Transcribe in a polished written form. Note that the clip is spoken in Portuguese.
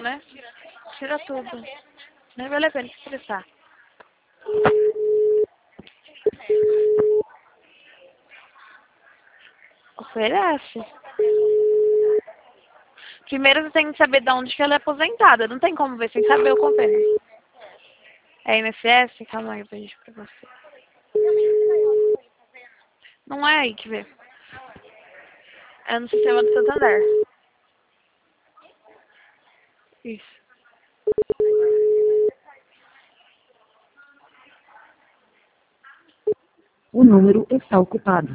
né? Tira tudo. Nem vale a pena se estressar. Oferece. Primeiro você tem que saber de onde que ela é aposentada. Não tem como ver sem saber o convênio. É INSS? Calma aí, eu vejo pra você. Não é aí que vê. É no sistema do Santander. Isso. O número está ocupado.